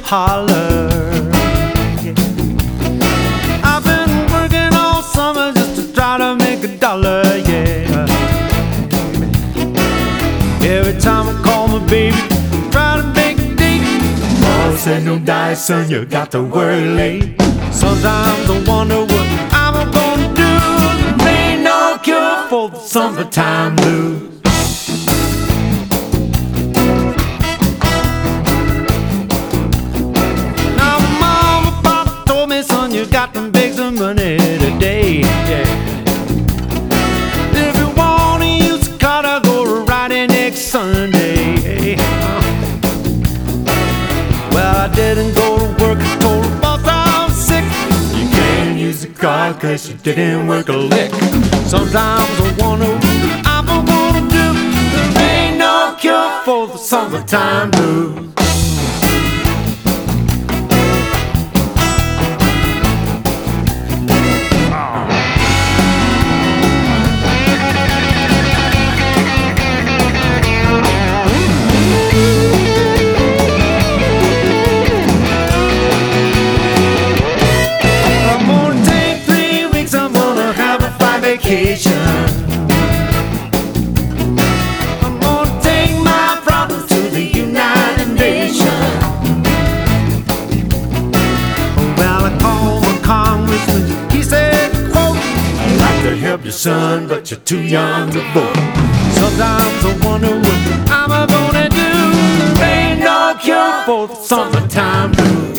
holler. Yeah. I've been working all summer just to try to make a dollar, yeah. Every time I call my baby, try to make a date. Mama said no die, son, you got to work late. Sometimes I wonder what I'm gonna do. There ain't no cure for the summertime blues. Now mama, papa told me, son, you got to make some money today, yeah. If you wanna use a car to go to riding next Sunday, well, I didn't go to work, I told the boss I was sick. You can't use the car cause you didn't work a lick. Sometimes I wonder what I'm gonna do. There ain't no cure for the summertime blues. Vacation. I'm gonna take my problems to the United Nations. Well, I called my congressman, he said, quote, I'd like to help you, son, but you're too young to vote. Sometimes I wonder what I'm gonna do. There ain't no cure for the summertime blues.